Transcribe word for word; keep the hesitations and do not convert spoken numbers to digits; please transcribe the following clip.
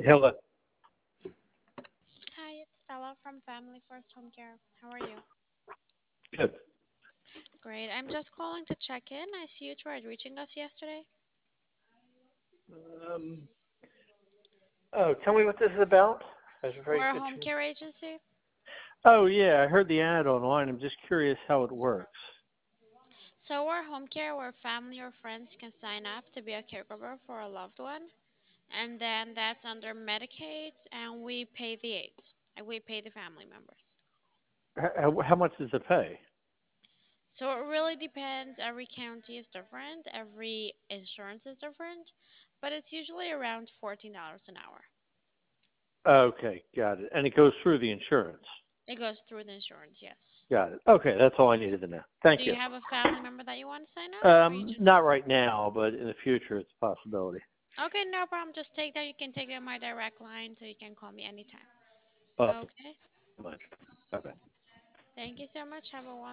Hello. Hi, it's Stella from Family First Home Care. How are you? Good. Great. I'm just calling to check in. I see you tried reaching us yesterday. Um, oh, tell me what this is about. I was very We're a good. home care agency. Oh, yeah, I heard the ad online. I'm just curious how it works. So we're home care where family or friends can sign up to be a caregiver for a loved one. And then that's under Medicaid and we pay the aides. And we pay the family members. How, how much does it pay? So it really depends. Every county is different. Every insurance is different. But it's usually around fourteen dollars an hour. Okay, got it. And it goes through the insurance. It goes through the insurance, yes. Got it. Okay, that's all I needed to know. Thank Do you you. have a family member that you want to sign up, or you Um, just? not right now, but in the future, it's a possibility. Okay, no problem. Just take that. You can take that my direct line, so you can call me anytime. Awesome. Okay. Much. Bye bye. Thank you so much. Have a wonderful